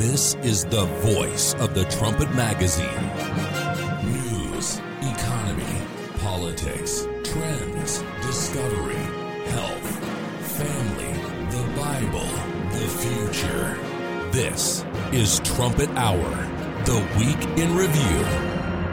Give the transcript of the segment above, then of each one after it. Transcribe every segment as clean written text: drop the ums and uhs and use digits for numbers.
This is the voice of the Trumpet Magazine. News, economy, politics, trends, discovery, health, family, the Bible, the future. This is Trumpet Hour, the Week in Review.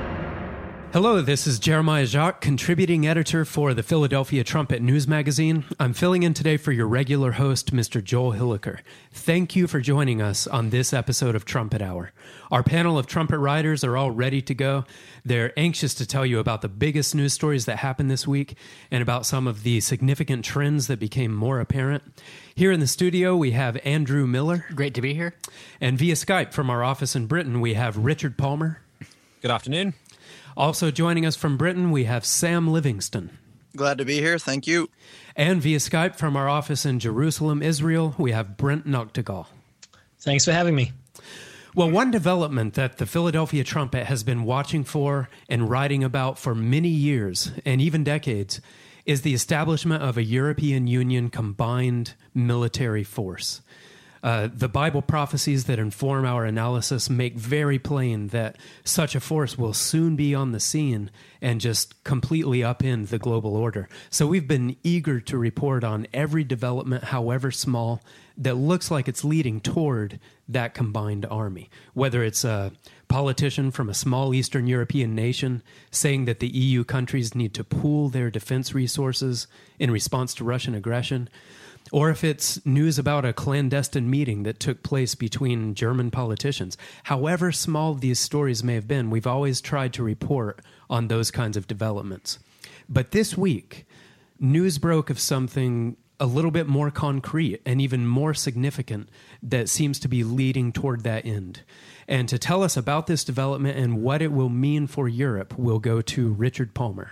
Hello, this is Jeremiah Jacques, contributing editor for the Philadelphia Trumpet News Magazine. I'm filling in today for your regular host, Mr. Joel Hilliker. Thank you for joining us on this episode of Trumpet Hour. Our panel of trumpet writers are all ready to go. They're anxious to tell you about the biggest news stories that happened this week and about some of the significant trends that became more apparent. Here in the studio, we have Andrew Miller. Great to be here. And via Skype from our office in Britain, we have Richard Palmer. Good afternoon. Also joining us from Britain, we have Sam Livingston. Glad to be here. Thank you. And via Skype from our office in Jerusalem, Israel, we have Brent Noctegal. Thanks for having me. Well, one development that the Philadelphia Trumpet has been watching for and writing about for many years and even decades is the establishment of a European Union combined military force. The Bible prophecies that inform our analysis make very plain that such a force will soon be on the scene and just completely upend the global order. So we've been eager to report on every development, however small, that looks like it's leading toward that combined army. Whether it's a politician from a small Eastern European nation saying that the EU countries need to pool their defense resources in response to Russian aggression, or if it's news about a clandestine meeting that took place between German politicians. However small these stories may have been, we've always tried to report on those kinds of developments. But this week, news broke of something a little bit more concrete and even more significant that seems to be leading toward that end. And to tell us about this development and what it will mean for Europe, we'll go to Richard Palmer.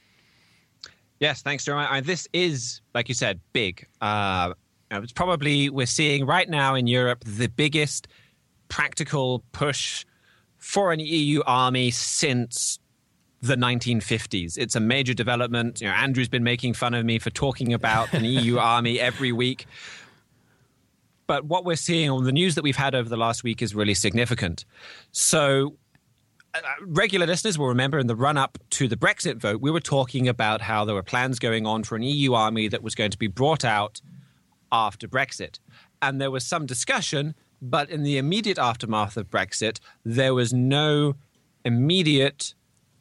Yes, thanks, Jeremiah. This is, like you said, big. It's probably, we're seeing right now in Europe, the biggest practical push for an EU army since the 1950s. It's a major development. Andrew's been making fun of me for talking about an EU army every week. But what we're seeing on the news that we've had over the last week is really significant. So regular listeners will remember in the run-up to the Brexit vote, we were talking about how there were plans going on for an EU army that was going to be brought out after Brexit. And there was some discussion, but in the immediate aftermath of Brexit, there was no immediate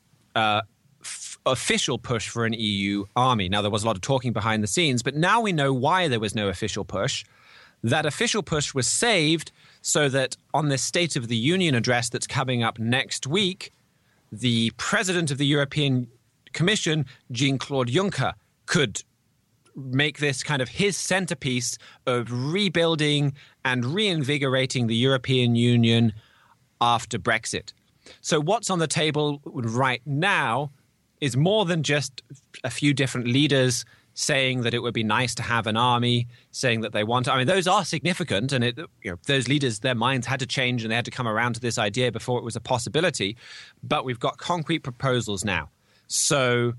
official push for an EU army. Now, there was a lot of talking behind the scenes, but now we know why there was no official push. That official push was saved so that on this State of the Union address that's coming up next week, the president of the European Commission, Jean-Claude Juncker, could make this kind of his centerpiece of rebuilding and reinvigorating the European Union after Brexit. So what's on the table right now is more than just a few different leaders saying that it would be nice to have an army, saying that they want to. I mean, those are significant, and those leaders, their minds had to change and they had to come around to this idea before it was a possibility. But we've got concrete proposals now. So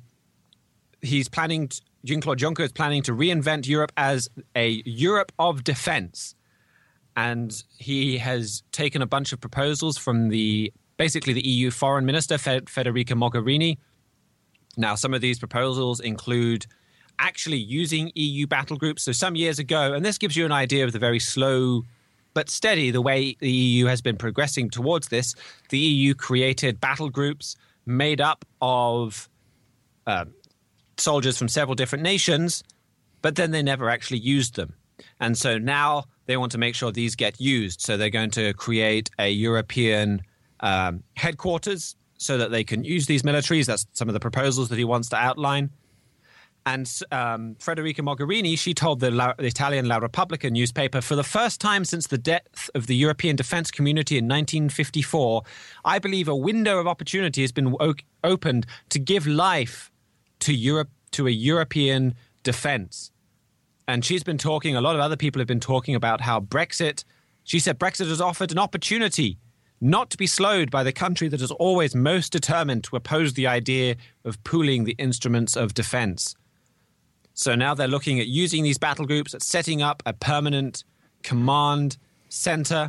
Jean-Claude Juncker is planning to reinvent Europe as a Europe of defense. And he has taken a bunch of proposals from basically the EU foreign minister, Federica Mogherini. Now, some of these proposals include actually using EU battle groups. So some years ago, and this gives you an idea of the very slow but steady the way the EU has been progressing towards this, the EU created battle groups made up of soldiers from several different nations, but then they never actually used them. And so now they want to make sure these get used. So they're going to create a European headquarters so that they can use these militaries. That's some of the proposals that he wants to outline. And Federica Mogherini, she told the Italian La Repubblica newspaper, for the first time since the death of the European defense community in 1954, I believe a window of opportunity has been opened to give life to Europe, to a European defense. And she's been talking, a lot of other people have been talking about how she said Brexit has offered an opportunity not to be slowed by the country that is always most determined to oppose the idea of pooling the instruments of defense. So now they're looking at using these battle groups, at setting up a permanent command center,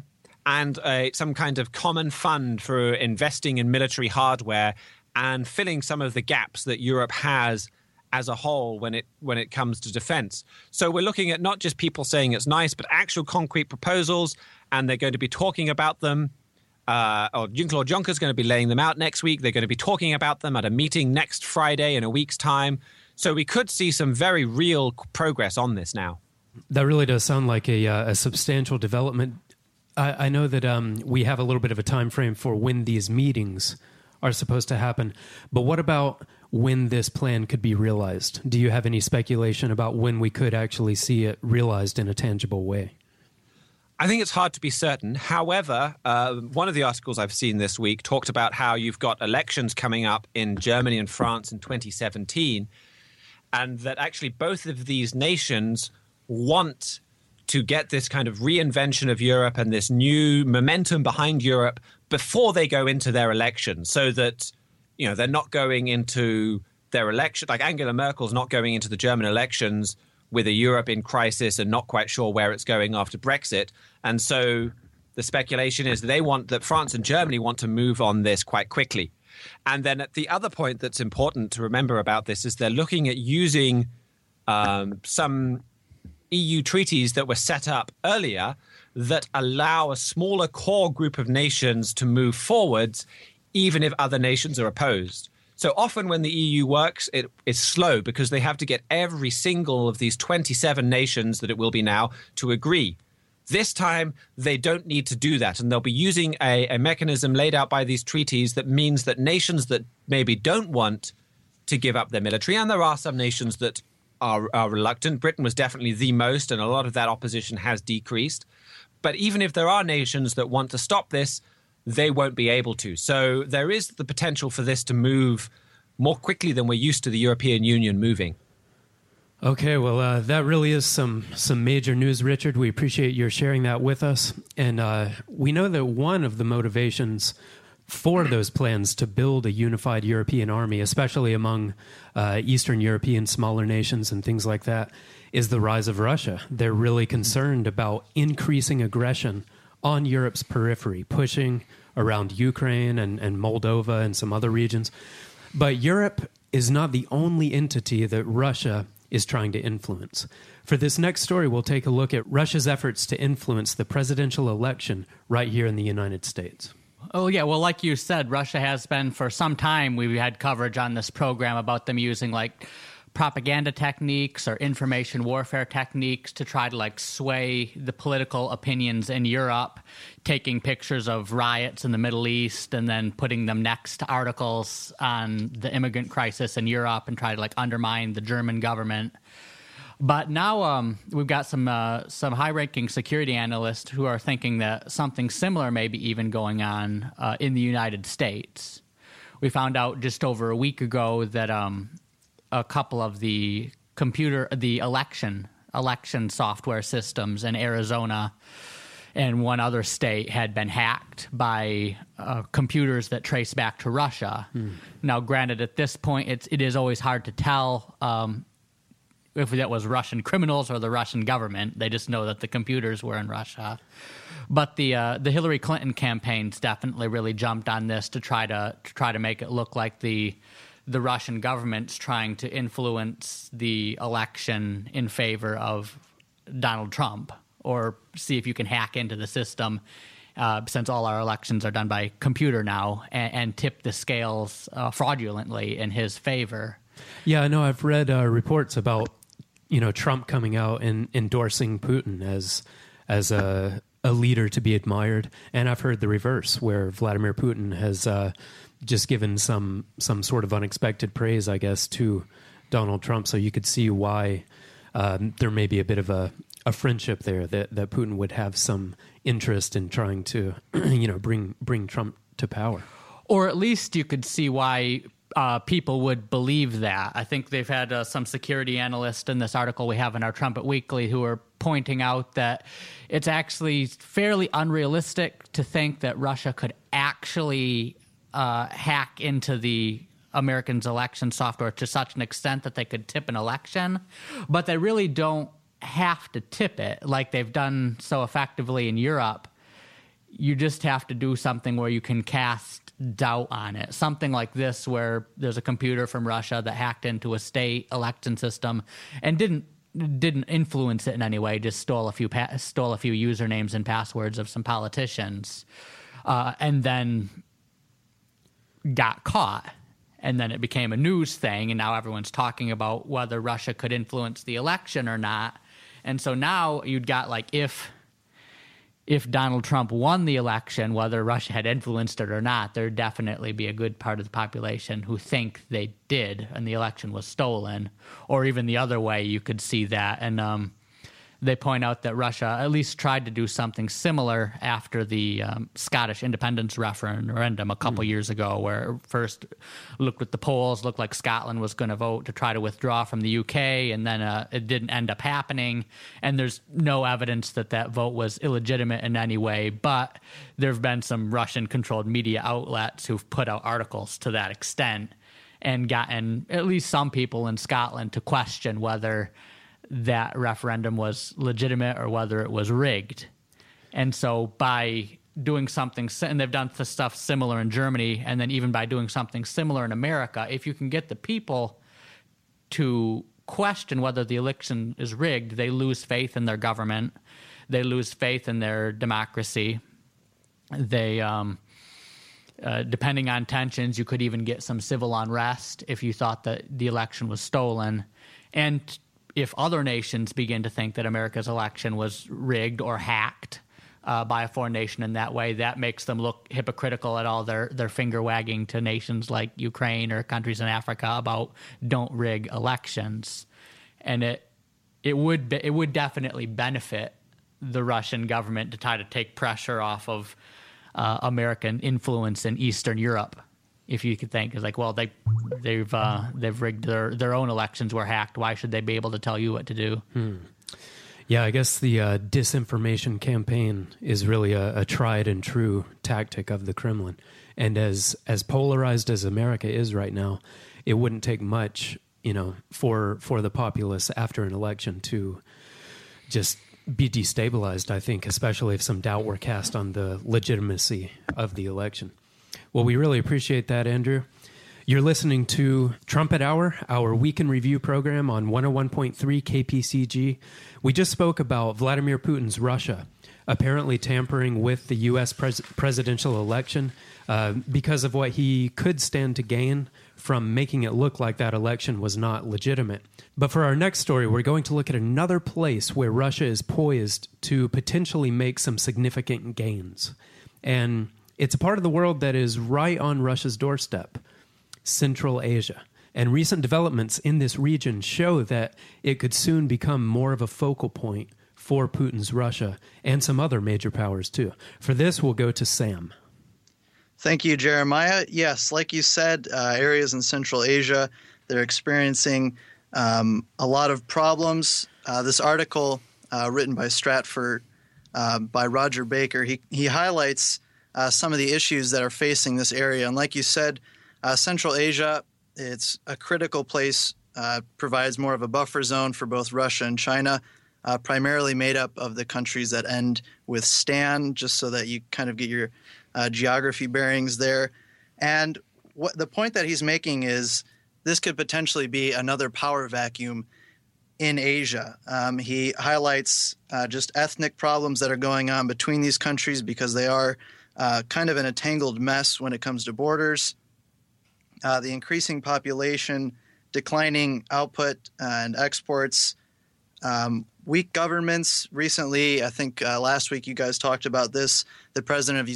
and some kind of common fund for investing in military hardware and filling some of the gaps that Europe has as a whole when it comes to defense. So we're looking at not just people saying it's nice, but actual concrete proposals, and they're going to be talking about them. Jean-Claude Juncker's going to be laying them out next week. They're going to be talking about them at a meeting next Friday in a week's time. So we could see some very real progress on this now. That really does sound like a substantial development. I know that we have a little bit of a time frame for when these meetings are supposed to happen, but what about when this plan could be realized? Do you have any speculation about when we could actually see it realized in a tangible way? I think it's hard to be certain. However, one of the articles I've seen this week talked about how you've got elections coming up in Germany and France in 2017, and that actually both of these nations want to get this kind of reinvention of Europe and this new momentum behind Europe before they go into their election, so that, you know, they're not going into their election, like Angela Merkel's not going into the German elections with a Europe in crisis and not quite sure where it's going after Brexit. And so the speculation is that France and Germany want to move on this quite quickly. And then at the other point that's important to remember about this is they're looking at using some EU treaties that were set up earlier that allow a smaller core group of nations to move forwards, even if other nations are opposed. So often when the EU works, it is slow because they have to get every single of these 27 nations that it will be now to agree. This time, they don't need to do that, and they'll be using a mechanism laid out by these treaties that means that nations that maybe don't want to give up their military, and there are some nations that are reluctant. Britain was definitely the most, and a lot of that opposition has decreased. But even if there are nations that want to stop this, they won't be able to. So there is the potential for this to move more quickly than we're used to the European Union moving. Okay, well, that really is some major news, Richard. We appreciate your sharing that with us. And we know that one of the motivations for those plans to build a unified European army, especially among Eastern European smaller nations and things like that, is the rise of Russia. They're really concerned about increasing aggression on Europe's periphery, pushing around Ukraine and Moldova and some other regions. But Europe is not the only entity that Russia is trying to influence. For this next story, we'll take a look at Russia's efforts to influence the presidential election right here in the United States. Oh, yeah. Well, like you said, Russia has been for some time. We've had coverage on this program about them using like propaganda techniques or information warfare techniques to try to sway the political opinions in Europe, taking pictures of riots in the Middle East and then putting them next to articles on the immigrant crisis in Europe and try to undermine the German government. But now we've got some high-ranking security analysts who are thinking that something similar may be even going on in the United States. We found out just over a week ago that a couple of the election software systems in Arizona and one other state had been hacked by computers that trace back to Russia. Now, granted, at this point, it is always hard to tell if that was Russian criminals or the Russian government. They just know that the computers were in Russia. But the Hillary Clinton campaigns definitely really jumped on this to try to make it look like the Russian government's trying to influence the election in favor of Donald Trump, or see if you can hack into the system, since all our elections are done by computer now, and tip the scales fraudulently in his favor. Yeah, I know. I've read reports about Trump coming out and endorsing Putin as a leader to be admired, and I've heard the reverse, where Vladimir Putin has just given some sort of unexpected praise, I guess, to Donald Trump. So you could see why there may be a bit of a friendship there, that Putin would have some interest in trying to bring Trump to power. Or at least you could see why people would believe that. I think they've had some security analysts in this article we have in our Trumpet Weekly who are pointing out that it's actually fairly unrealistic to think that Russia could actually hack into the Americans' election software to such an extent that they could tip an election, but they really don't have to tip it like they've done so effectively in Europe. you just have to do something where you can cast doubt on it. Something like this, where there's a computer from Russia that hacked into a state election system and didn't influence it in any way, just stole a few usernames and passwords of some politicians, and then got caught. And then it became a news thing, and now everyone's talking about whether Russia could influence the election or not. And so now you'd got, like, if Donald Trump won the election, whether Russia had influenced it or not, there'd definitely be a good part of the population who think they did and the election was stolen. Or even the other way, you could see that. And they point out that Russia at least tried to do something similar after the Scottish independence referendum a couple years ago, where first looked at the polls, looked like Scotland was going to vote to try to withdraw from the UK, and then it didn't end up happening. And there's no evidence that that vote was illegitimate in any way, but there have been some Russian-controlled media outlets who've put out articles to that extent and gotten at least some people in Scotland to question whether that referendum was legitimate or whether it was rigged. And so by doing something, and they've done stuff similar in Germany, and then even by doing something similar in America, if you can get the people to question whether the election is rigged, they lose faith in their government, they lose faith in their democracy. They, depending on tensions, you could even get some civil unrest if you thought that the election was stolen. And if other nations begin to think that America's election was rigged or hacked by a foreign nation in that way, that makes them look hypocritical at all their finger wagging to nations like Ukraine or countries in Africa about don't rig elections. And it would definitely benefit the Russian government to try to take pressure off of American influence in Eastern Europe. If you could think, it's like, well, they've rigged their own elections were hacked. Why should they be able to tell you what to do? Yeah, I guess the disinformation campaign is really a tried and true tactic of the Kremlin. And as polarized as America is right now, it wouldn't take much, for the populace after an election to just be destabilized, I think, especially if some doubt were cast on the legitimacy of the election. Well, we really appreciate that, Andrew. You're listening to Trumpet Hour, our week in review program on 101.3 KPCG. We just spoke about Vladimir Putin's Russia apparently tampering with the U.S. presidential election because of what he could stand to gain from making it look like that election was not legitimate. But for our next story, we're going to look at another place where Russia is poised to potentially make some significant gains. And it's a part of the world that is right on Russia's doorstep, Central Asia. And recent developments in this region show that it could soon become more of a focal point for Putin's Russia and some other major powers too. For this, we'll go to Sam. Thank you, Jeremiah. Yes, like you said, areas in Central Asia, they're experiencing a lot of problems. This article written by Stratford, by Roger Baker, he highlights some of the issues that are facing this area. And like you said, Central Asia, it's a critical place, provides more of a buffer zone for both Russia and China, primarily made up of the countries that end with Stan, just so that you kind of get your geography bearings there. And what the point that he's making is this could potentially be another power vacuum in Asia. He highlights just ethnic problems that are going on between these countries because they are kind of in a tangled mess when it comes to borders. The increasing population, declining output and exports, weak governments. Recently, I think last week you guys talked about this, the president of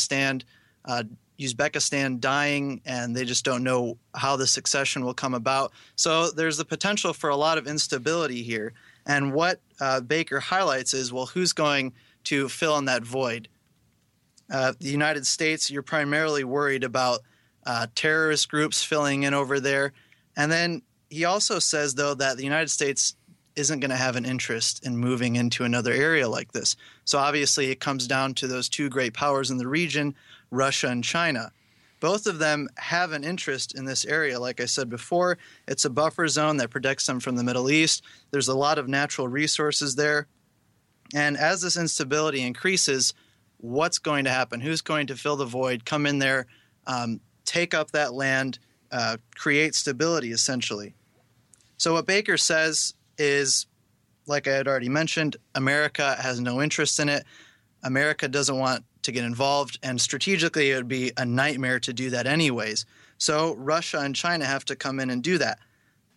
Uzbekistan dying, and they just don't know how the succession will come about. So there's the potential for a lot of instability here. And what Baker highlights is, well, who's going to fill in that void? The United States, you're primarily worried about terrorist groups filling in over there. And then he also says, though, that the United States isn't going to have an interest in moving into another area like this. So obviously it comes down to those two great powers in the region, Russia and China. Both of them have an interest in this area. Like I said before, it's a buffer zone that protects them from the Middle East. There's a lot of natural resources there. And as this instability increases, what's going to happen, who's going to fill the void, come in there, take up that land, create stability, essentially. So what Baker says is, like I had already mentioned, America has no interest in it. America doesn't want to get involved, and strategically it would be a nightmare to do that anyways. So Russia and China have to come in and do that.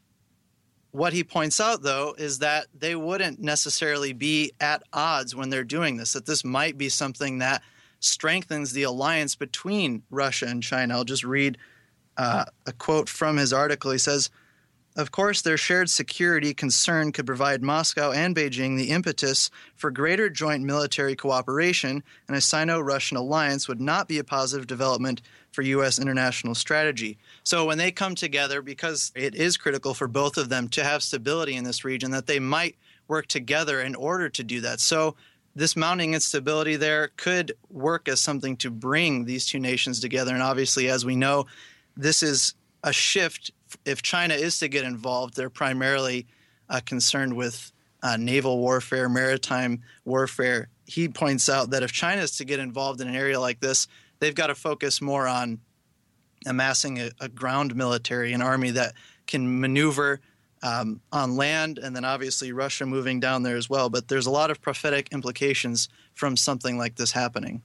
What he points out, though, is that they wouldn't necessarily be at odds when they're doing this, that this might be something that strengthens the alliance between Russia and China. I'll just read a quote from his article. He says, "Of course, their shared security concern could provide Moscow and Beijing the impetus for greater joint military cooperation, and a Sino-Russian alliance would not be a positive development for U.S. international strategy." So when they come together, because it is critical for both of them to have stability in this region, that they might work together in order to do that. So this mounting instability there could work as something to bring these two nations together. And obviously, as we know, this is a shift. If China is to get involved, they're primarily concerned with naval warfare, maritime warfare. He points out that if China is to get involved in an area like this, they've got to focus more on amassing a ground military, an army that can maneuver on land, and then obviously Russia moving down there as well. But there's a lot of prophetic implications from something like this happening.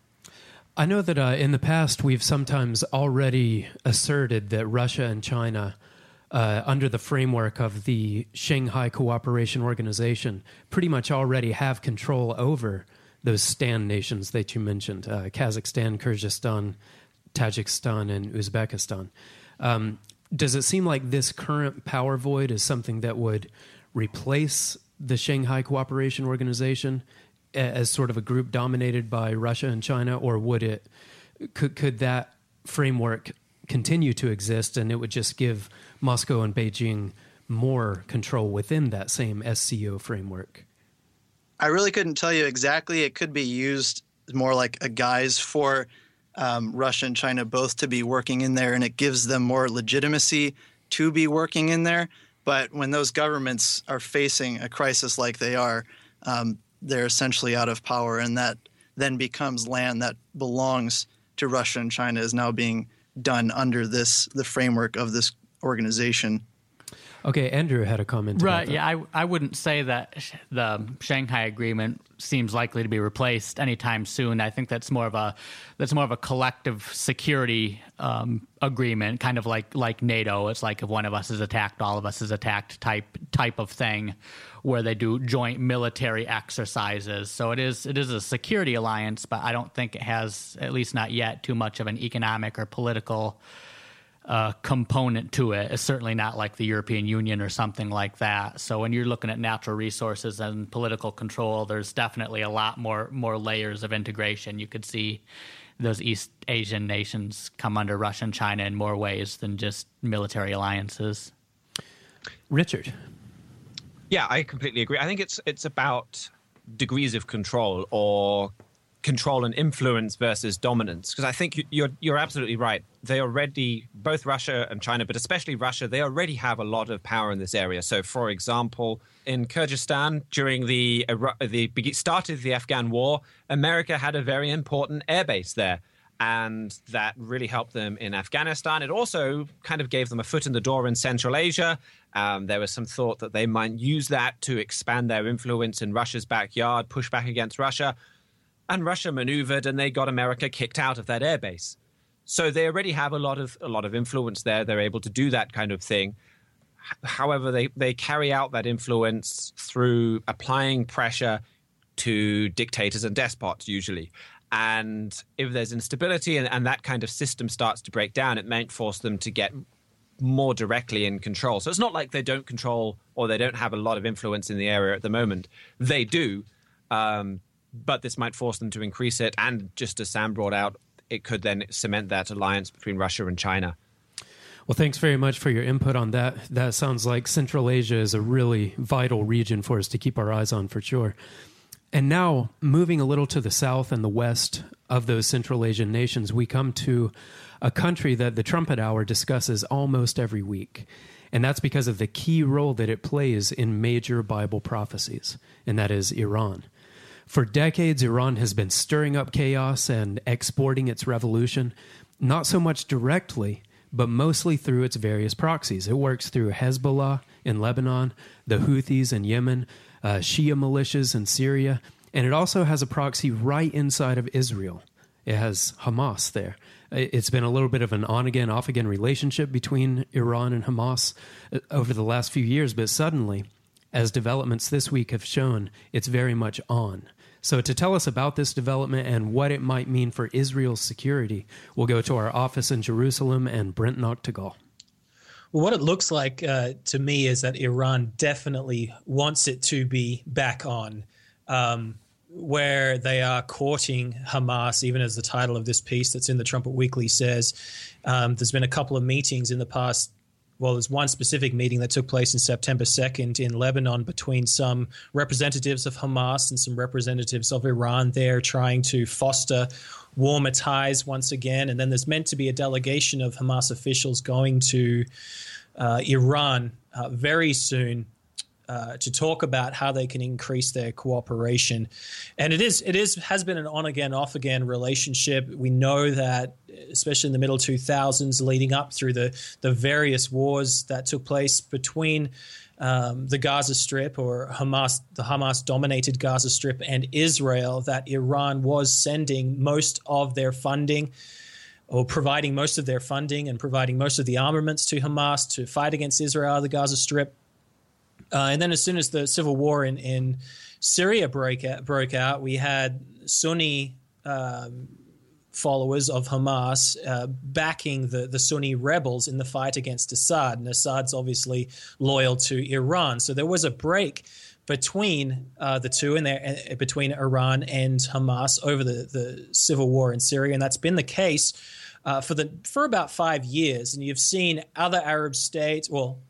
I know that in the past we've sometimes already asserted that Russia and China, under the framework of the Shanghai Cooperation Organization, pretty much already have control over those stand nations that you mentioned, Kazakhstan, Kyrgyzstan, Tajikistan, and Uzbekistan. Does it seem like this current power void is something that would replace the Shanghai Cooperation Organization as sort of a group dominated by Russia and China, or could that framework continue to exist and it would just give Moscow and Beijing more control within that same SCO framework? I really couldn't tell you exactly. It could be used more like a guise for Russia and China both to be working in there, and it gives them more legitimacy to be working in there. But when those governments are facing a crisis like they are, they're essentially out of power, and that then becomes land that belongs to Russia and China is now being done under the framework of this organization. Okay, Andrew had a comment about that. Yeah, I wouldn't say that the Shanghai Agreement seems likely to be replaced anytime soon. I think that's more of a collective security agreement, kind of like NATO. It's like if one of us is attacked, all of us is attacked type of thing, where they do joint military exercises. So it is a security alliance, but I don't think it has, at least not yet, too much of an economic or political component to it. It's certainly not like the European Union or something like that. So when you're looking at natural resources and political control, there's definitely a lot more layers of integration. You could see those East Asian nations come under Russia and China in more ways than just military alliances. Richard. Yeah, I completely agree. I think it's about degrees of control, or control and influence versus dominance, because I think you're absolutely right. They already, both Russia and China, but especially Russia, they already have a lot of power in this area. So, for example, in Kyrgyzstan, during the start of the Afghan war, America had a very important airbase there, and that really helped them in Afghanistan. It also kind of gave them a foot in the door in Central Asia. There was some thought that they might use that to expand their influence in Russia's backyard, push back against Russia. And Russia maneuvered, and they got America kicked out of that airbase. So they already have a lot of influence there. They're able to do that kind of thing. However, they carry out that influence through applying pressure to dictators and despots, usually. And if there's instability and that kind of system starts to break down, it might force them to get more directly in control. So it's not like they don't control or they don't have a lot of influence in the area at the moment. They do. But this might force them to increase it. And just as Sam brought out, it could then cement that alliance between Russia and China. Well, thanks very much for your input on that. That sounds like Central Asia is a really vital region for us to keep our eyes on for sure. And now, moving a little to the south and the west of those Central Asian nations, we come to a country that the Trumpet Hour discusses almost every week. And that's because of the key role that it plays in major Bible prophecies, and that is Iran. For decades, Iran has been stirring up chaos and exporting its revolution, not so much directly, but mostly through its various proxies. It works through Hezbollah in Lebanon, the Houthis in Yemen, Shia militias in Syria, and it also has a proxy right inside of Israel. It has Hamas there. It's been a little bit of an on-again, off-again relationship between Iran and Hamas over the last few years, but suddenly, as developments this week have shown, it's very much on. So to tell us about this development and what it might mean for Israel's security, we'll go to our office in Jerusalem and Brent Noctegal. Well, what it looks like to me is that Iran definitely wants it to be back on, where they are courting Hamas, even as the title of this piece that's in the Trumpet Weekly says. There's been a couple of meetings in the past. Well, there's one specific meeting that took place in September 2nd in Lebanon between some representatives of Hamas and some representatives of Iran there trying to foster warmer ties once again. And then there's meant to be a delegation of Hamas officials going to Iran very soon to talk about how they can increase their cooperation. And it has been an on-again, off-again relationship. We know that, especially in the middle 2000s, leading up through the various wars that took place between the Gaza Strip or the Hamas-dominated Gaza Strip and Israel, that Iran was sending most of their funding or providing most of their funding and providing most of the armaments to Hamas to fight against Israel, the Gaza Strip. And then as soon as the civil war in Syria broke out, we had Sunni followers of Hamas backing the Sunni rebels in the fight against Assad. And Assad's obviously loyal to Iran. So there was a break between the two, and between Iran and Hamas over the civil war in Syria. And that's been the case for about 5 years. And you've seen other Arab states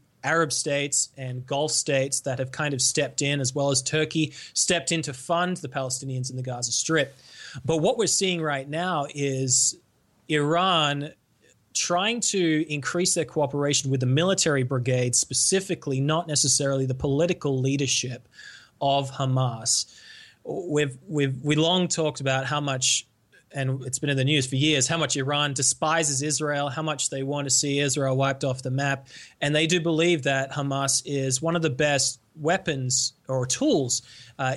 and Gulf states that have kind of stepped in, as well as Turkey stepped in to fund the Palestinians in the Gaza Strip. But what we're seeing right now is Iran trying to increase their cooperation with the military brigade, specifically, not necessarily the political leadership of Hamas. We long talked about how much, and it's been in the news for years, how much Iran despises Israel, how much they want to see Israel wiped off the map. And they do believe that Hamas is one of the best weapons or tools at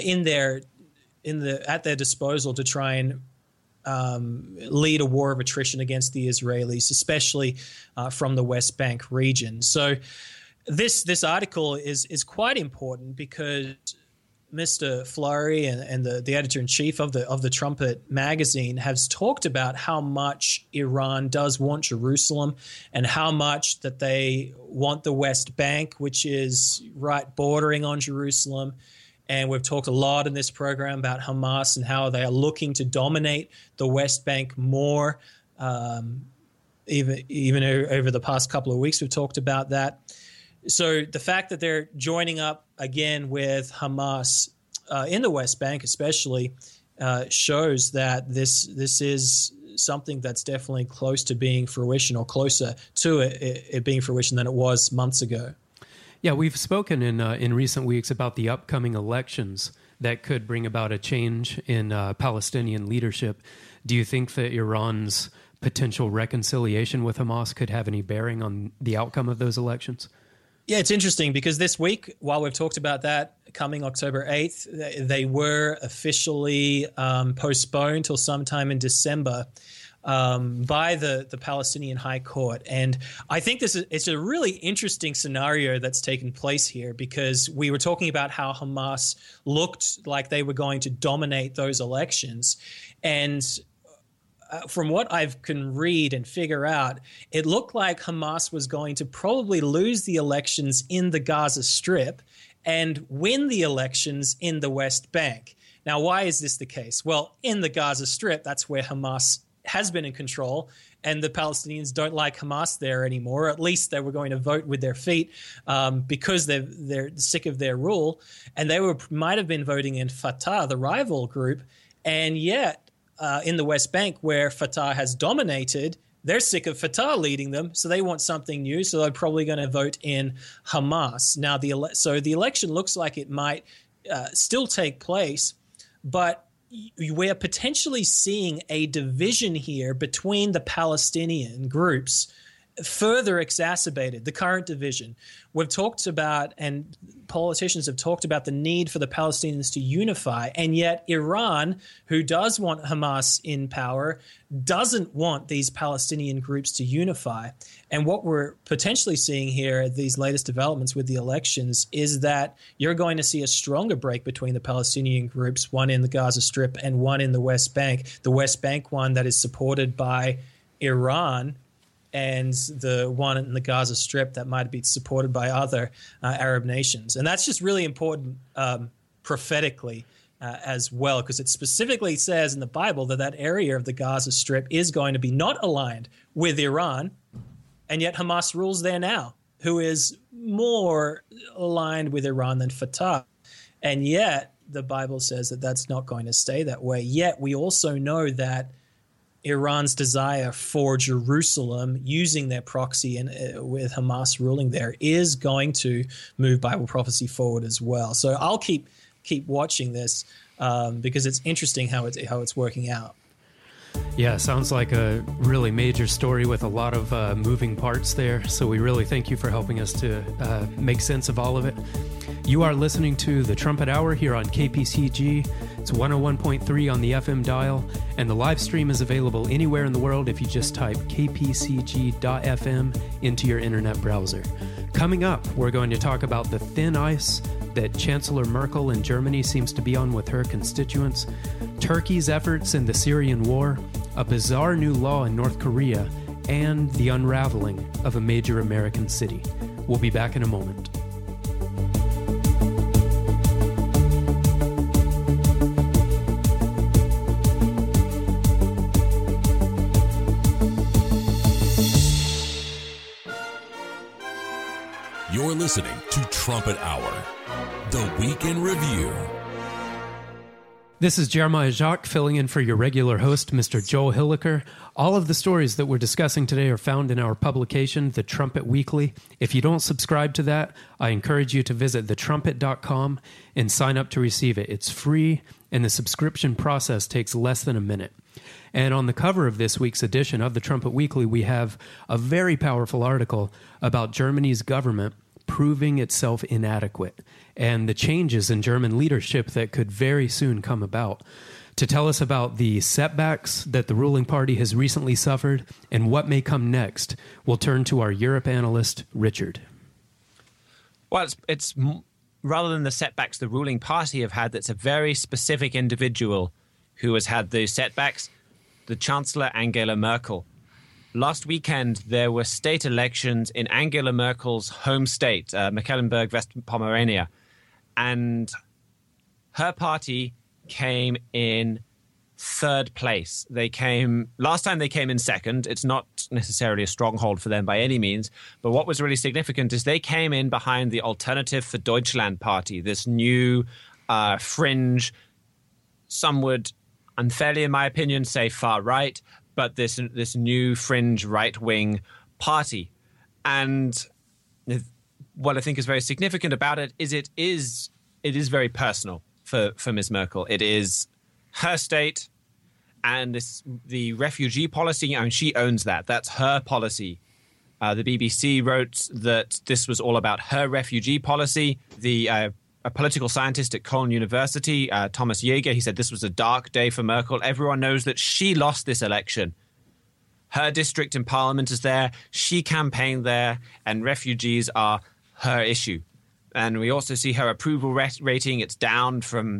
their disposal to try and lead a war of attrition against the Israelis, especially from the West Bank region. So this article is quite important because Mr. Fleury and the editor-in-chief of the Trumpet magazine has talked about how much Iran does want Jerusalem and how much that they want the West Bank, which is right bordering on Jerusalem. And we've talked a lot in this program about Hamas and how they are looking to dominate the West Bank more. Even over the past couple of weeks, we've talked about that. So the fact that they're joining up again with Hamas in the West Bank especially shows that this is something that's definitely close to being fruition, or closer to it being fruition than it was months ago. Yeah, we've spoken in recent weeks about the upcoming elections that could bring about a change in Palestinian leadership. Do you think that Iran's potential reconciliation with Hamas could have any bearing on the outcome of those elections? Yeah, it's interesting because this week, while we've talked about that coming October 8th, they were officially postponed till sometime in December by the Palestinian High Court. And I think it's a really interesting scenario that's taken place here, because we were talking about how Hamas looked like they were going to dominate those elections. And from what I can read and figure out, it looked like Hamas was going to probably lose the elections in the Gaza Strip and win the elections in the West Bank. Now, why is this the case? Well, in the Gaza Strip, that's where Hamas has been in control, and the Palestinians don't like Hamas there anymore. At least they were going to vote with their feet because they're sick of their rule, and they might have been voting in Fatah, the rival group, and yet in the West Bank, where Fatah has dominated, they're sick of Fatah leading them, so they want something new, so they're probably going to vote in Hamas. Now, so the election looks like it might still take place, but we're potentially seeing a division here between the Palestinian groups, further exacerbated, the current division. We've talked about, and politicians have talked about, the need for the Palestinians to unify, and yet Iran, who does want Hamas in power, doesn't want these Palestinian groups to unify. And what we're potentially seeing here, these latest developments with the elections, is that you're going to see a stronger break between the Palestinian groups, one in the Gaza Strip and one in the West Bank. The West Bank one that is supported by Iran, and the one in the Gaza Strip that might be supported by other Arab nations. And that's just really important prophetically as well, because it specifically says in the Bible that that area of the Gaza Strip is going to be not aligned with Iran, and yet Hamas rules there now, who is more aligned with Iran than Fatah. And yet the Bible says that that's not going to stay that way. Yet we also know that Iran's desire for Jerusalem, using their proxy and with Hamas ruling there, is going to move Bible prophecy forward as well. So I'll keep watching this because it's interesting how it's working out. Yeah, sounds like a really major story with a lot of moving parts there. So we really thank you for helping us to make sense of all of it. You are listening to the Trumpet Hour here on KPCG. It's 101.3 on the FM dial, and the live stream is available anywhere in the world if you just type kpcg.fm into your internet browser. Coming up, we're going to talk about the thin ice that Chancellor Merkel in Germany seems to be on with her constituents, Turkey's efforts in the Syrian war, a bizarre new law in North Korea, and the unraveling of a major American city. We'll be back in a moment. You're listening to Trumpet Hour, the Week in Review. This is Jeremiah Jacques filling in for your regular host, Mr. Joel Hilliker. All of the stories that we're discussing today are found in our publication, The Trumpet Weekly. If you don't subscribe to that, I encourage you to visit thetrumpet.com and sign up to receive it. It's free, and the subscription process takes less than a minute. And on the cover of this week's edition of The Trumpet Weekly, we have a very powerful article about Germany's government proving itself inadequate and the changes in German leadership that could very soon come about. To tell us about the setbacks that the ruling party has recently suffered and what may come next, we'll turn to our Europe analyst, Richard. Well, it's rather than the setbacks the ruling party have had, that's a very specific individual who has had those setbacks, the Chancellor Angela Merkel. Last weekend, there were state elections in Angela Merkel's home state, Mecklenburg-West Pomerania, and her party came in third place. Last time they came in second. It's not necessarily a stronghold for them by any means, but what was really significant is they came in behind the Alternative for Deutschland party, this new fringe, some would unfairly, in my opinion, say far right, but this new fringe right-wing party. And what I think is very significant about it is very personal for Ms. Merkel. It is her state, and the refugee policy, I mean, she owns that. That's her policy. The BBC wrote that this was all about her refugee policy. A political scientist at Cologne University, Thomas Jäger, he said this was a dark day for Merkel. Everyone knows that she lost this election. Her district in parliament is there. She campaigned there, and refugees are her issue. And we also see her approval rating. It's down from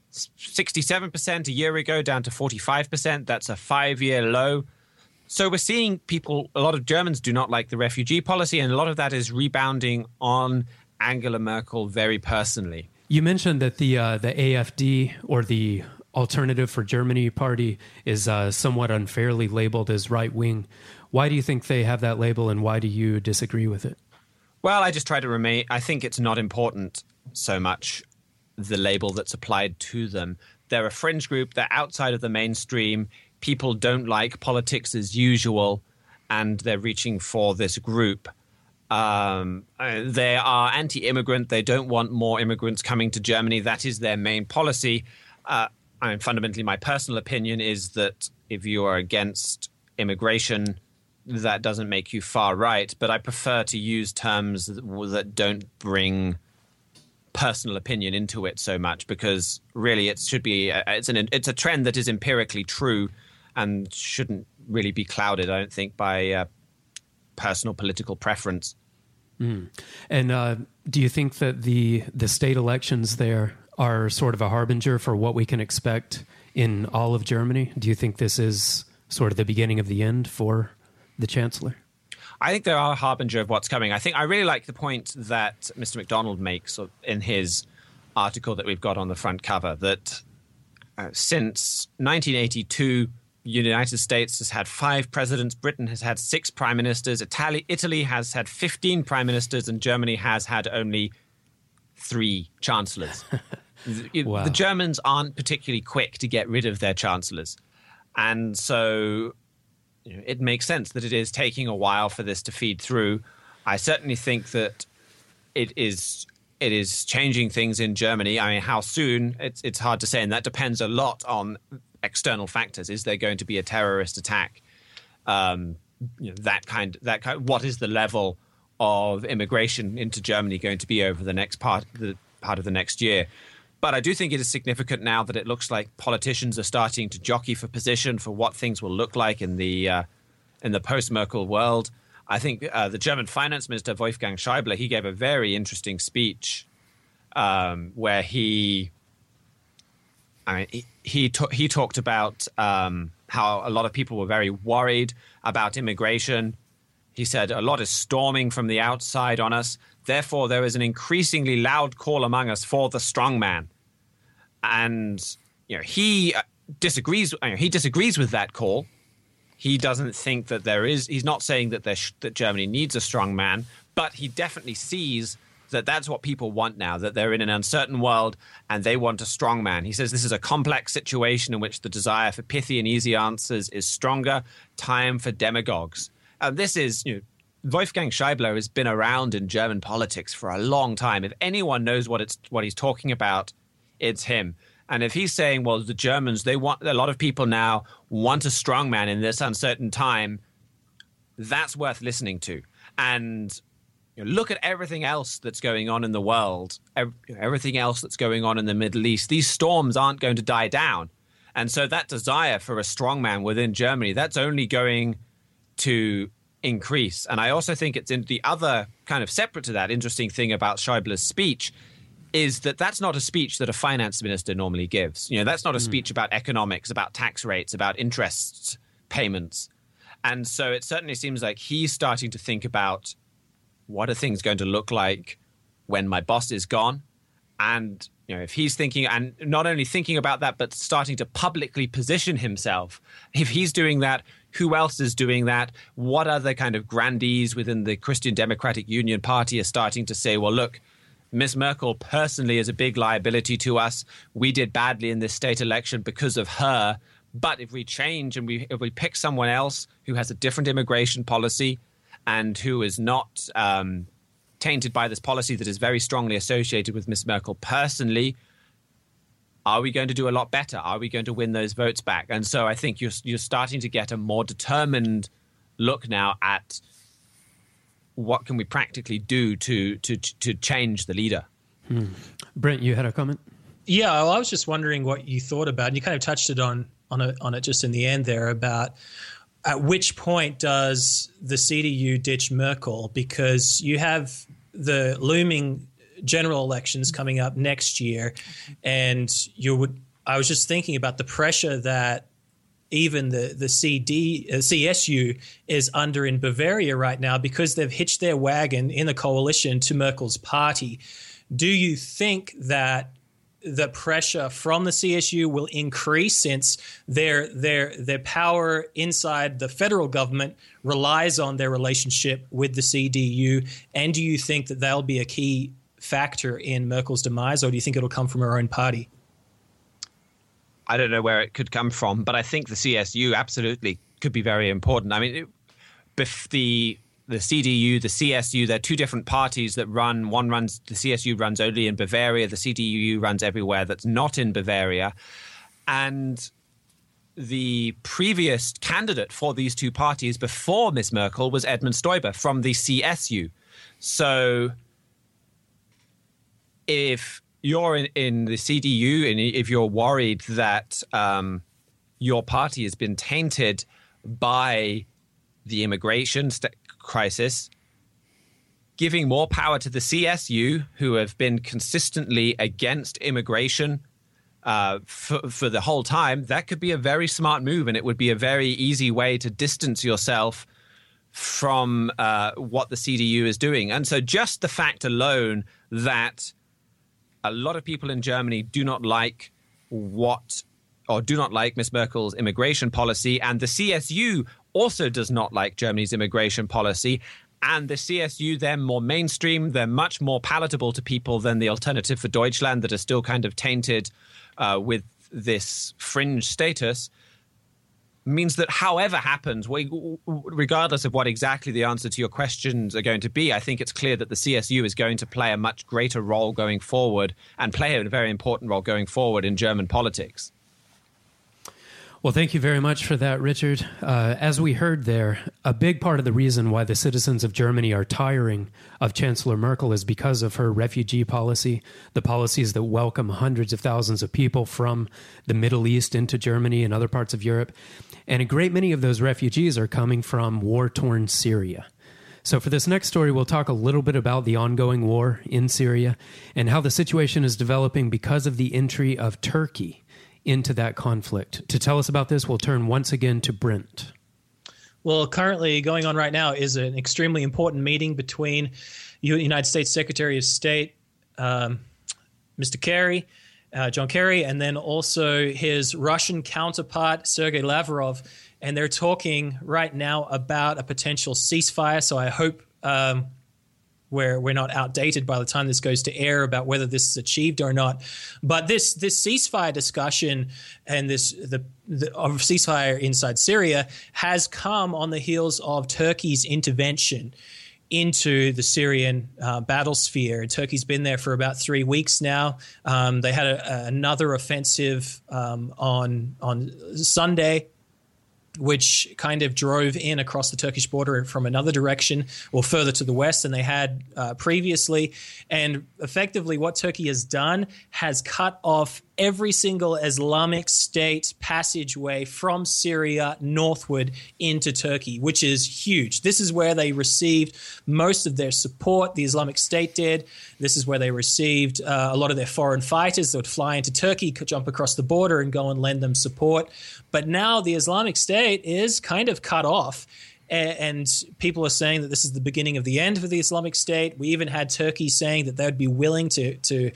67% a year ago down to 45%. That's a 5-year low. So we're seeing a lot of Germans do not like the refugee policy, and a lot of that is rebounding on Angela Merkel very personally. You mentioned that the AfD, or the Alternative for Germany party, is somewhat unfairly labeled as right-wing. Why do you think they have that label, and why do you disagree with it? Well, I just try to I think it's not important so much the label that's applied to them. They're a fringe group. They're outside of the mainstream. People don't like politics as usual, and they're reaching for this group. They are anti-immigrant. They don't want more immigrants coming to Germany. That is their main policy. fundamentally, my personal opinion is that if you are against immigration, that doesn't make you far right. But I prefer to use terms that don't bring personal opinion into it so much, because really it should be it's a trend that is empirically true and shouldn't really be clouded, I don't think, by personal political preference. And do you think that the state elections there are sort of a harbinger for what we can expect in all of Germany? Do you think this is sort of the beginning of the end for the chancellor? I think they are a harbinger of what's coming. I really like the point that Mr. MacDonald makes in his article that we've got on the front cover, that since 1982, the United States has had 5 presidents, Britain has had 6 prime ministers, Italy has had 15 prime ministers, and Germany has had only 3 chancellors. Wow. The Germans aren't particularly quick to get rid of their chancellors. And so it makes sense that it is taking a while for this to feed through. I certainly think that it is changing things in Germany. I mean, how soon, it's hard to say, and that depends a lot on external factors. Is there going to be a terrorist attack? That kind. What is the level of immigration into Germany going to be over the next part of the next year? But I do think it is significant now that it looks like politicians are starting to jockey for position for what things will look like in the post-Merkel world. I think the German finance minister, Wolfgang Schäuble, he gave a very interesting speech where he talked about how a lot of people were very worried about immigration. He said a lot is storming from the outside on us. Therefore, there is an increasingly loud call among us for the strong man. And he disagrees. He disagrees with that call. He doesn't think that there is. He's not saying that that Germany needs a strong man, but he definitely sees that that's what people want now. That they're in an uncertain world and they want a strong man. He says this is a complex situation in which the desire for pithy and easy answers is stronger. Time for demagogues. This is Wolfgang Schäuble has been around in German politics for a long time. If anyone knows what he's talking about, it's him. And if he's saying, well, the Germans, a lot of people now want a strong man in this uncertain time, that's worth listening to. And look at everything else that's going on in the world, everything else that's going on in the Middle East. These storms aren't going to die down. And so that desire for a strong man within Germany, that's only going to increase. And I also think it's in the other kind of separate to that interesting thing about Schäuble's speech is that that's not a speech that a finance minister normally gives. That's not a speech about economics, about tax rates, about interest payments. And so it certainly seems like he's starting to think about what are things going to look like when my boss is gone. And if he's thinking, and not only thinking about that, but starting to publicly position himself, if he's doing that, who else is doing that? What other kind of grandees within the Christian Democratic Union Party are starting to say, well, look, Miss Merkel personally is a big liability to us. We did badly in this state election because of her. But if we change and if we pick someone else who has a different immigration policy and who is not tainted by this policy that is very strongly associated with Miss Merkel personally, are we going to do a lot better? Are we going to win those votes back? And so I think you're starting to get a more determined look now at what can we practically do to change the leader. Brent, you had a comment? Yeah, well, I was just wondering what you thought about, and you kind of touched it on it just in the end there, about at which point does the CDU ditch Merkel, because you have the looming general elections coming up next year, and I was just thinking about the pressure that even the CSU is under in Bavaria right now, because they've hitched their wagon in the coalition to Merkel's party. Do you think that the pressure from the CSU will increase, since their power inside the federal government relies on their relationship with the CDU? And do you think that they'll be a key factor in Merkel's demise, or do you think it'll come from her own party? I don't know where it could come from, but I think the CSU absolutely could be very important. I mean, the CDU, the CSU, they're two different parties that run. The CSU runs only in Bavaria. The CDU runs everywhere that's not in Bavaria. And the previous candidate for these two parties before Ms. Merkel was Edmund Stoiber from the CSU. So if you're in the CDU and if you're worried that your party has been tainted by the immigration crisis, giving more power to the CSU, who have been consistently against immigration for the whole time, that could be a very smart move, and it would be a very easy way to distance yourself from what the CDU is doing. And so just the fact alone that a lot of people in Germany do not like Ms. Merkel's immigration policy, and the CSU also does not like Germany's immigration policy. And the CSU, they're more mainstream, they're much more palatable to people than the Alternative for Deutschland that are still kind of tainted with this fringe status, means that however happens, regardless of what exactly the answer to your questions are going to be, I think it's clear that the CSU is going to play a much greater role going forward and play a very important role going forward in German politics. Well, thank you very much for that, Richard. As we heard there, a big part of the reason why the citizens of Germany are tiring of Chancellor Merkel is because of her refugee policy, the policies that welcome hundreds of thousands of people from the Middle East into Germany and other parts of Europe. And a great many of those refugees are coming from war-torn Syria. So for this next story, we'll talk a little bit about the ongoing war in Syria and how the situation is developing because of the entry of Turkey into that conflict. To tell us about this, we'll turn once again to Brent. Well, currently going on right now is an extremely important meeting between United States Secretary of State, Mr. Kerry, John Kerry, and then also his Russian counterpart, Sergei Lavrov. And they're talking right now about a potential ceasefire. So I hope we're not outdated by the time this goes to air about whether this is achieved or not. But this ceasefire discussion and the ceasefire inside Syria has come on the heels of Turkey's intervention into the Syrian battle sphere. And Turkey's been there for about 3 weeks now. They had another offensive on Sunday, which kind of drove in across the Turkish border from another direction or further to the west than they had previously. And effectively what Turkey has done has cut off every single Islamic State passageway from Syria northward into Turkey, which is huge. This is where they received most of their support. The Islamic State did. This is where they received a lot of their foreign fighters that would fly into Turkey, could jump across the border and go and lend them support. But now the Islamic State is kind of cut off. And people are saying that this is the beginning of the end for the Islamic State. We even had Turkey saying that they would be willing to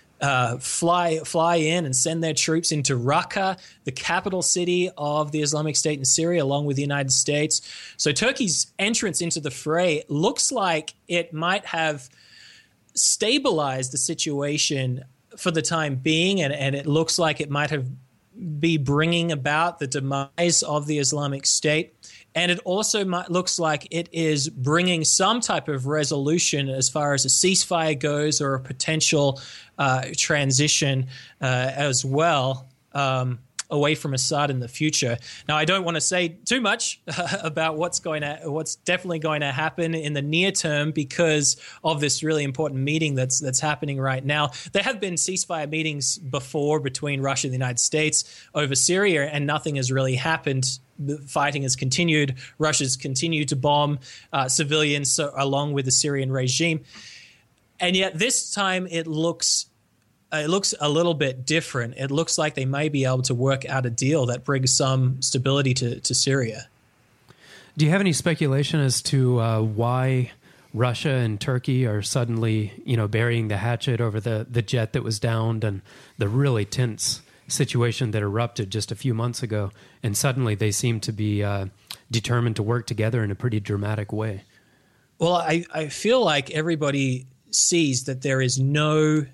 fly in and send their troops into Raqqa, the capital city of the Islamic State in Syria, along with the United States. So Turkey's entrance into the fray looks like it might have stabilized the situation for the time being, and it looks like it might have be bringing about the demise of the Islamic State. And it also looks like it is bringing some type of resolution as far as a ceasefire goes, or a potential transition as well away from Assad in the future. Now, I don't want to say too much about what's definitely going to happen in the near term because of this really important meeting that's happening right now. There have been ceasefire meetings before between Russia and the United States over Syria, and nothing has really happened. The fighting has continued. Russia's continued to bomb civilians along with the Syrian regime. And yet this time it looks a little bit different. It looks like they may be able to work out a deal that brings some stability to Syria. Do you have any speculation as to why Russia and Turkey are suddenly, burying the hatchet over the jet that was downed and the really tense situation that erupted just a few months ago, and suddenly they seem to be determined to work together in a pretty dramatic way? Well, I feel like everybody sees that there's no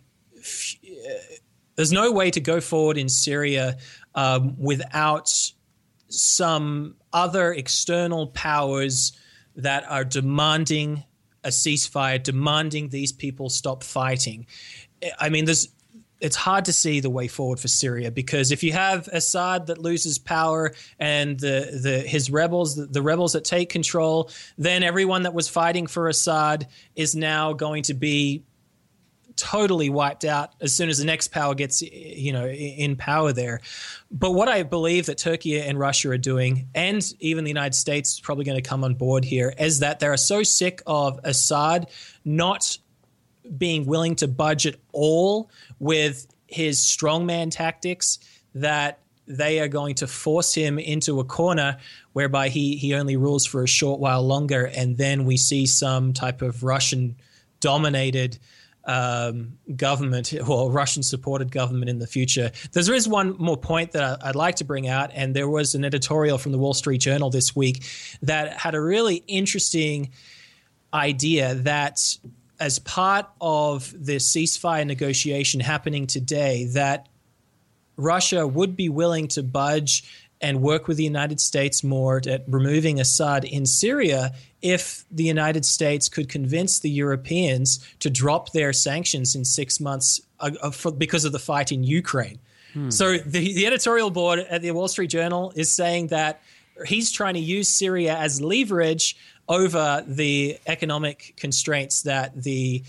way to go forward in Syria without some other external powers that are demanding a ceasefire, demanding these people stop fighting. I mean, it's hard to see the way forward for Syria, because if you have Assad that loses power and his rebels, the rebels that take control, then everyone that was fighting for Assad is now going to be totally wiped out as soon as the next power gets, in power there. But what I believe that Turkey and Russia are doing, and even the United States is probably going to come on board here, is that they are so sick of Assad not being willing to budge at all with his strongman tactics that they are going to force him into a corner whereby he only rules for a short while longer, and then we see some type of Russian-dominated government or Russian-supported government in the future. There is one more point that I'd like to bring out, and there was an editorial from the Wall Street Journal this week that had a really interesting idea that as part of the ceasefire negotiation happening today, that Russia would be willing to budge and work with the United States more at removing Assad in Syria if the United States could convince the Europeans to drop their sanctions in 6 months because of the fight in Ukraine. So the editorial board at the Wall Street Journal is saying that he's trying to use Syria as leverage over the economic constraints that the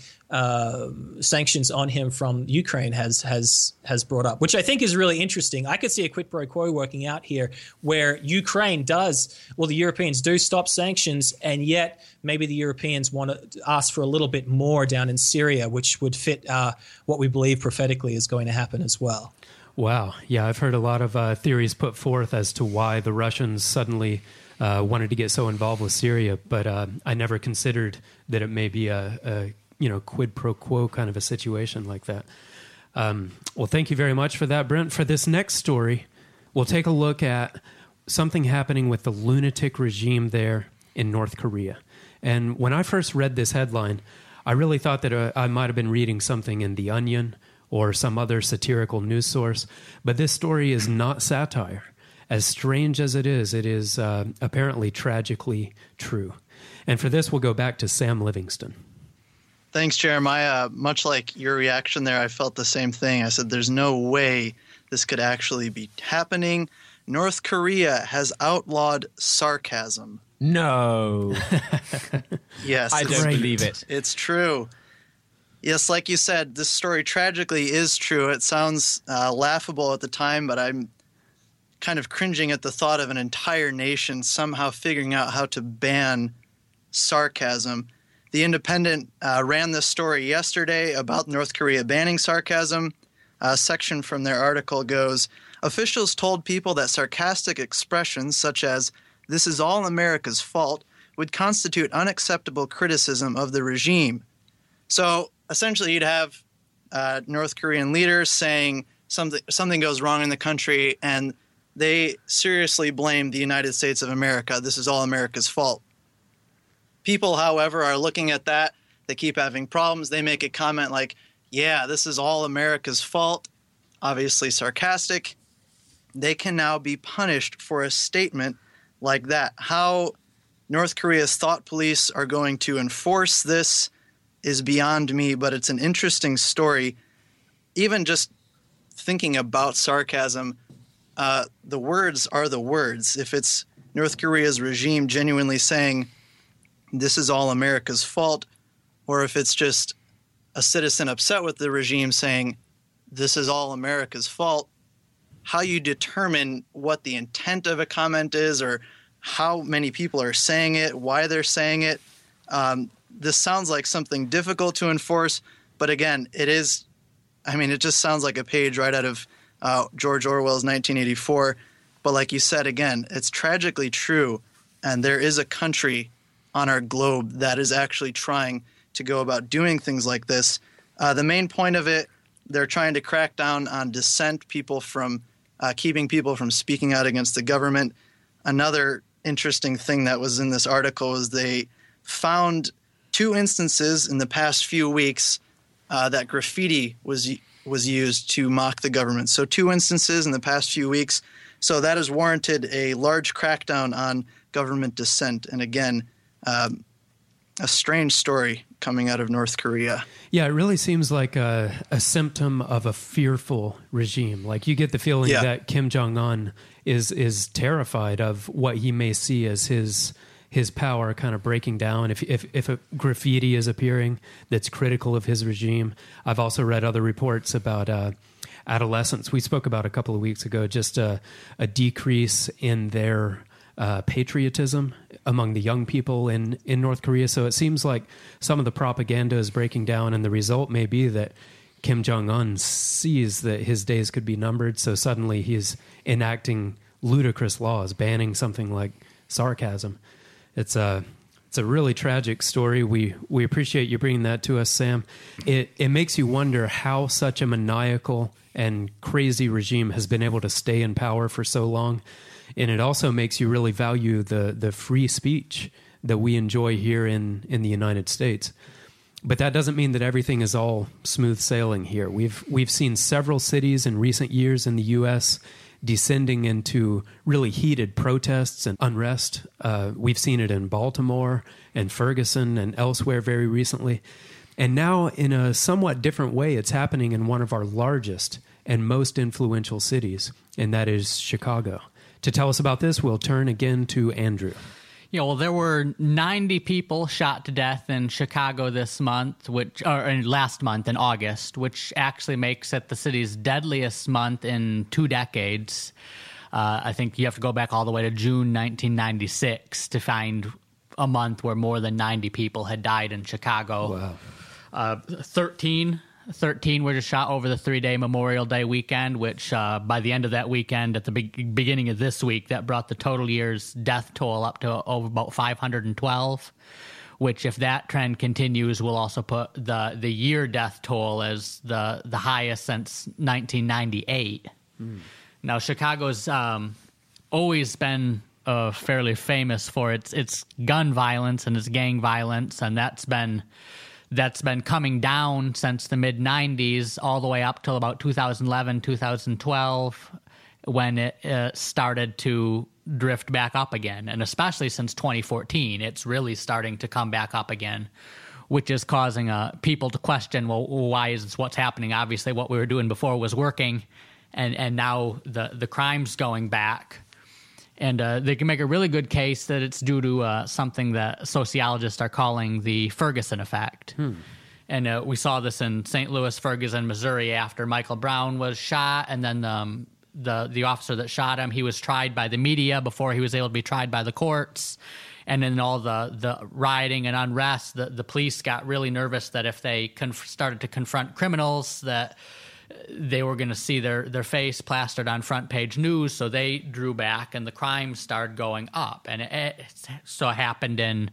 sanctions on him from Ukraine has brought up, which I think is really interesting. I could see a quid pro quo working out here where the Europeans do stop sanctions, and yet maybe the Europeans want to ask for a little bit more down in Syria, which would fit what we believe prophetically is going to happen as well. Wow. Yeah, I've heard a lot of theories put forth as to why the Russians suddenly wanted to get so involved with Syria, but I never considered that it may be a quid pro quo kind of a situation like that. Well, thank you very much for that, Brent. For this next story, we'll take a look at something happening with the lunatic regime there in North Korea. And when I first read this headline, I really thought that I might have been reading something in The Onion or some other satirical news source, but this story is not satire. As strange as it is apparently tragically true. And for this, we'll go back to Sam Livingston. Thanks, Jeremiah. Much like your reaction there, I felt the same thing. I said, there's no way this could actually be happening. North Korea has outlawed sarcasm. No. Yes. I don't believe it. It's true. Yes, like you said, this story tragically is true. It sounds laughable at the time, but I'm kind of cringing at the thought of an entire nation somehow figuring out how to ban sarcasm. The Independent ran this story yesterday about North Korea banning sarcasm. A section from their article goes, officials told people that sarcastic expressions such as, "This is all America's fault," would constitute unacceptable criticism of the regime. So essentially you'd have North Korean leaders saying something goes wrong in the country, and they seriously blame the United States of America. This is all America's fault. People, however, are looking at that. They keep having problems. They make a comment like, yeah, this is all America's fault, obviously sarcastic. They can now be punished for a statement like that. How North Korea's thought police are going to enforce this is beyond me, but it's an interesting story. Even just thinking about sarcasm, the words are the words. If it's North Korea's regime genuinely saying, this is all America's fault, or if it's just a citizen upset with the regime saying, this is all America's fault, how you determine what the intent of a comment is or how many people are saying it, why they're saying it. This sounds like something difficult to enforce, but again, it just sounds like a page right out of George Orwell's 1984. But like you said, again, it's tragically true, and there is a country on our globe that is actually trying to go about doing things like this. The main point of it, they're trying to crack down on dissent, keeping people from speaking out against the government. Another interesting thing that was in this article is they found 2 instances in the past few weeks that graffiti was used to mock the government. So 2 instances in the past few weeks. So that has warranted a large crackdown on government dissent. And again, a strange story coming out of North Korea. Yeah, it really seems like a symptom of a fearful regime. Like you get the feeling that Kim Jong-un is terrified of what he may see as his power kind of breaking down. If a graffiti is appearing that's critical of his regime. I've also read other reports about adolescents. We spoke about a couple of weeks ago, just a decrease in their patriotism among the young people in North Korea. So it seems like some of the propaganda is breaking down, and the result may be that Kim Jong-un sees that his days could be numbered, so suddenly he's enacting ludicrous laws, banning something like sarcasm. It's a really tragic story. We appreciate you bringing that to us, Sam. It makes you wonder how such a maniacal and crazy regime has been able to stay in power for so long. And it also makes you really value the free speech that we enjoy here in the United States. But that doesn't mean that everything is all smooth sailing here. We've seen several cities in recent years in the U.S. descending into really heated protests and unrest. We've seen it in Baltimore and Ferguson and elsewhere very recently. And now, in a somewhat different way, it's happening in one of our largest and most influential cities, and that is Chicago. To tell us about this, we'll turn again to Andrew. Yeah, well, there were 90 people shot to death in Chicago this month, last month in August, which actually makes it the city's deadliest month in 2 decades. I think you have to go back all the way to June 1996 to find a month where more than 90 people had died in Chicago. Wow. 13 were just shot over the 3-day Memorial Day weekend, which by the end of that weekend, at the beginning of this week, that brought the total year's death toll up to over about 512, which, if that trend continues, will also put the year death toll as the highest since 1998. Now, Chicago's always been fairly famous for its gun violence and its gang violence, and that's been coming down since the mid-'90s all the way up till about 2011, 2012, when it started to drift back up again. And especially since 2014, it's really starting to come back up again, which is causing people to question, well, why is this what's happening? Obviously, what we were doing before was working, and now the crime's going back. And they can make a really good case that it's due to something that sociologists are calling the Ferguson effect. And we saw this in St. Louis, Ferguson, Missouri, after Michael Brown was shot. And then the officer that shot him, he was tried by the media before he was able to be tried by the courts. And then all the rioting and unrest, the police got really nervous that if they started to confront criminals, that they were going to see their face plastered on front page news, so they drew back, and the crime started going up. And it so happened in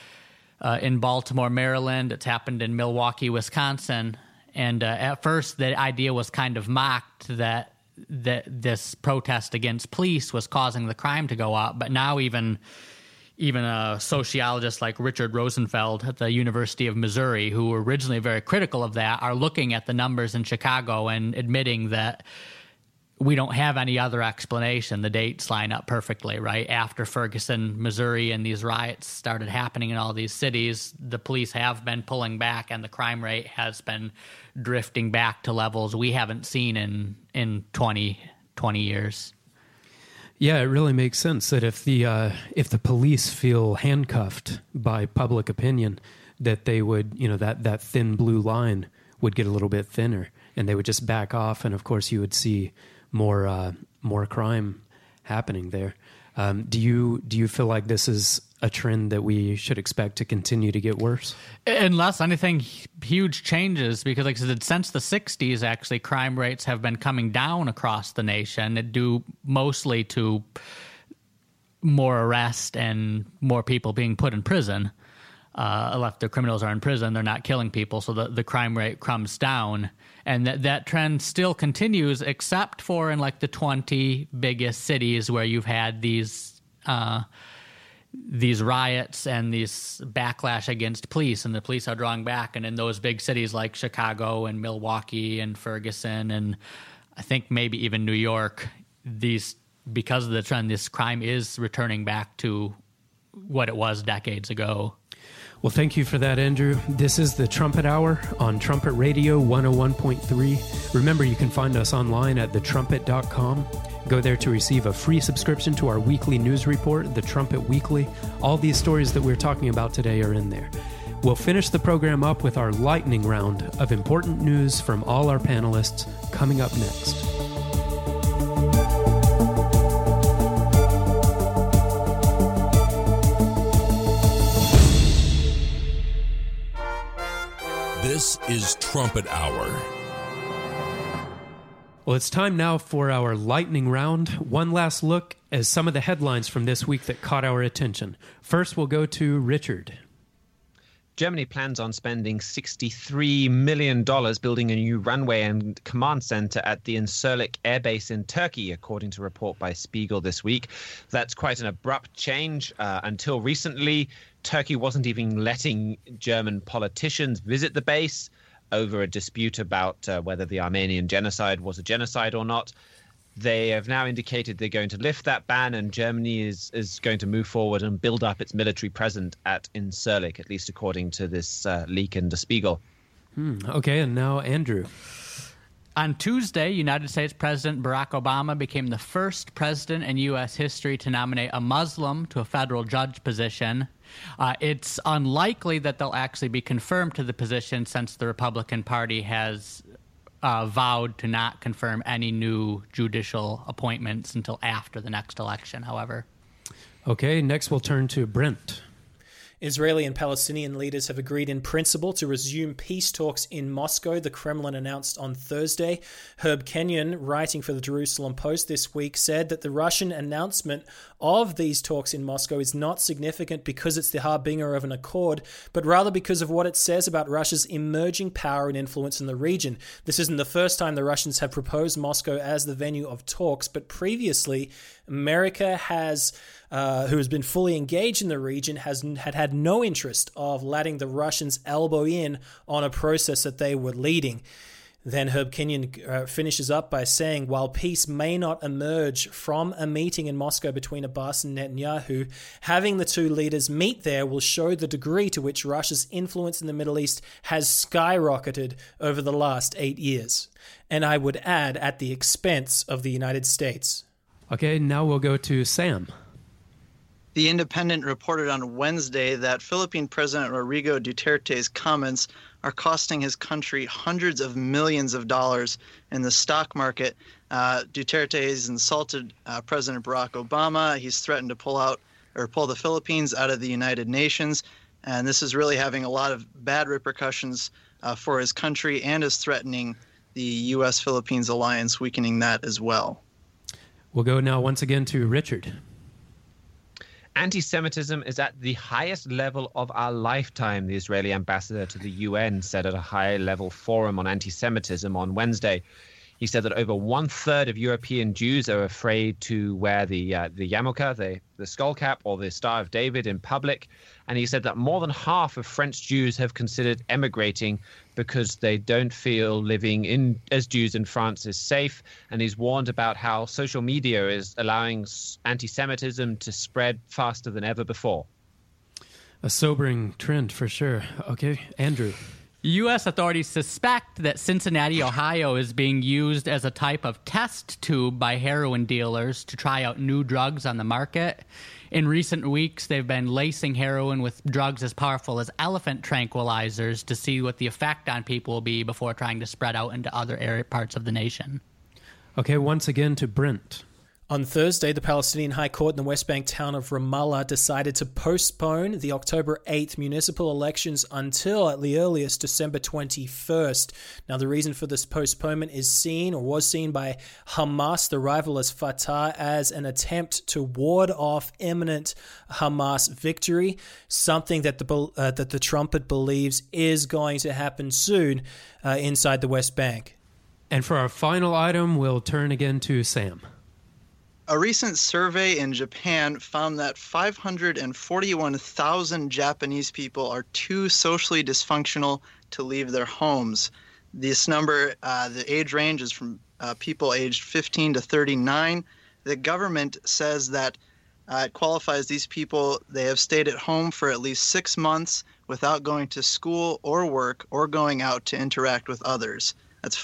Baltimore, Maryland. It's happened in Milwaukee, Wisconsin. And at first, the idea was kind of mocked that this protest against police was causing the crime to go up. But now even sociologists like Richard Rosenfeld at the University of Missouri, who were originally very critical of that, are looking at the numbers in Chicago and admitting that we don't have any other explanation. The dates line up perfectly, right? After Ferguson, Missouri, and these riots started happening in all these cities, the police have been pulling back, and the crime rate has been drifting back to levels we haven't seen in 20 years. Yeah, it really makes sense that if the police feel handcuffed by public opinion, that they would, that thin blue line would get a little bit thinner, and they would just back off, and of course you would see more crime happening there. Do you feel like this is a trend that we should expect to continue to get worse? Unless anything huge changes, because like I said, since the 60s, actually, crime rates have been coming down across the nation, due mostly to more arrest and more people being put in prison. If the criminals are in prison, they're not killing people, so the crime rate comes down. And that trend still continues, except for in like the 20 biggest cities where you've had these riots and these backlash against police, and the police are drawing back. And in those big cities like Chicago and Milwaukee and Ferguson, and I think maybe even New York, because of the trend, this crime is returning back to what it was decades ago. Well, thank you for that, Andrew. This is the Trumpet Hour on Trumpet Radio 101.3. Remember, you can find us online at thetrumpet.com. Go there to receive a free subscription to our weekly news report, The Trumpet Weekly. All these stories that we're talking about today are in there. We'll finish the program up with our lightning round of important news from all our panelists coming up next. This is Trumpet Hour. Well, it's time now for our lightning round. One last look at some of the headlines from this week that caught our attention. First, we'll go to Richard. Germany plans on spending $63 million building a new runway and command center at the Incirlik Air Base in Turkey, according to a report by Spiegel this week. That's quite an abrupt change. Until recently, Turkey wasn't even letting German politicians visit the base over a dispute about whether the Armenian genocide was a genocide or not. They have now indicated they're going to lift that ban, and Germany is going to move forward and build up its military presence at Incirlik, at least according to this leak in Der Spiegel. Okay, and now Andrew. On Tuesday, United States President Barack Obama became the first president in U.S. history to nominate a Muslim to a federal judge position. It's unlikely that they'll actually be confirmed to the position since the Republican Party has vowed to not confirm any new judicial appointments until after the next election, however. Okay, next we'll turn to Brent. Israeli and Palestinian leaders have agreed in principle to resume peace talks in Moscow, the Kremlin announced on Thursday. Herb Kenyon, writing for the Jerusalem Post this week, said that the Russian announcement of these talks in Moscow is not significant because it's the harbinger of an accord, but rather because of what it says about Russia's emerging power and influence in the region. This isn't the first time the Russians have proposed Moscow as the venue of talks, but previously America who has been fully engaged in the region, had no interest of letting the Russians elbow in on a process that they were leading. Then Herb Kenyon finishes up by saying, while peace may not emerge from a meeting in Moscow between Abbas and Netanyahu, having the two leaders meet there will show the degree to which Russia's influence in the Middle East has skyrocketed over the last 8 years. And I would add, at the expense of the United States. Okay, now we'll go to Sam. The Independent reported on Wednesday that Philippine President Rodrigo Duterte's comments are costing his country hundreds of millions of dollars in the stock market. Duterte has insulted President Barack Obama. He's threatened to pull the Philippines out of the United Nations. And this is really having a lot of bad repercussions for his country and is threatening the U.S.-Philippines alliance, weakening that as well. We'll go now once again to Richard. Anti-Semitism is at the highest level of our lifetime, the Israeli ambassador to the UN said at a high-level forum on anti-Semitism on Wednesday. He said that over 1/3 of European Jews are afraid to wear the yarmulke, the skull cap, or the Star of David in public. And he said that more than half of French Jews have considered emigrating because they don't feel living as Jews in France is safe. And he's warned about how social media is allowing anti-Semitism to spread faster than ever before. A sobering trend for sure. Okay, Andrew. U.S. authorities suspect that Cincinnati, Ohio is being used as a type of test tube by heroin dealers to try out new drugs on the market. In recent weeks, they've been lacing heroin with drugs as powerful as elephant tranquilizers to see what the effect on people will be before trying to spread out into other parts of the nation. Okay, once again to Brent. On Thursday, the Palestinian High Court in the West Bank town of Ramallah decided to postpone the October 8th municipal elections until, at the earliest, December 21st. Now, the reason for this postponement was seen by Hamas, the rivalous Fatah, as an attempt to ward off imminent Hamas victory, something that the Trumpet believes is going to happen soon inside the West Bank. And for our final item, we'll turn again to Sam. A recent survey in Japan found that 541,000 Japanese people are too socially dysfunctional to leave their homes. This number, the age range is from people aged 15 to 39. The government says that It qualifies these people. They have stayed at home for at least 6 months without going to school or work or going out to interact with others. That's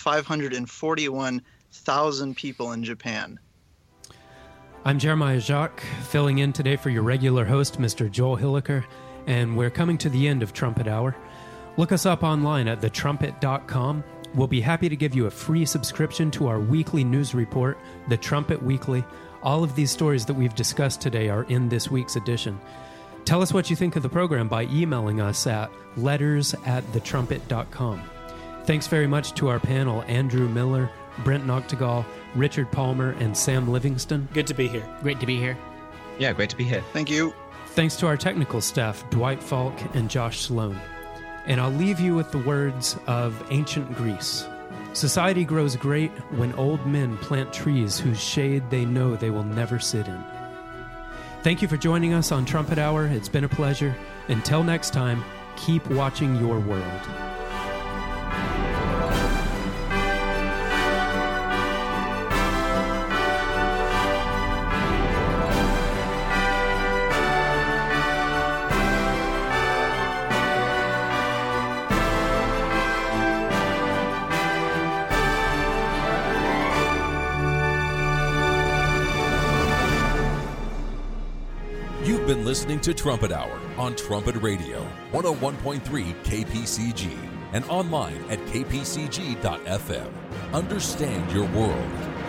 541,000 people in Japan. I'm Jeremiah Jacques, filling in today for your regular host, Mr. Joel Hilliker, and we're coming to the end of Trumpet Hour. Look us up online at thetrumpet.com. We'll be happy to give you a free subscription to our weekly news report, The Trumpet Weekly. All of these stories that we've discussed today are in this week's edition. Tell us what you think of the program by emailing us at letters@thetrumpet.com. Thanks very much to our panel, Andrew Miller, Brent Noctegal, Richard Palmer, and Sam Livingston. Good to be here. Great to be here. Yeah, great to be here. Thank you. Thanks to our technical staff, Dwight Falk and Josh Sloan. And I'll leave you with the words of ancient Greece. Society grows great when old men plant trees whose shade they know they will never sit in. Thank you for joining us on Trumpet Hour. It's been a pleasure. Until next time, keep watching your world. You've been listening to Trumpet Hour on Trumpet Radio, 101.3 KPCG, and online at kpcg.fm. Understand your world.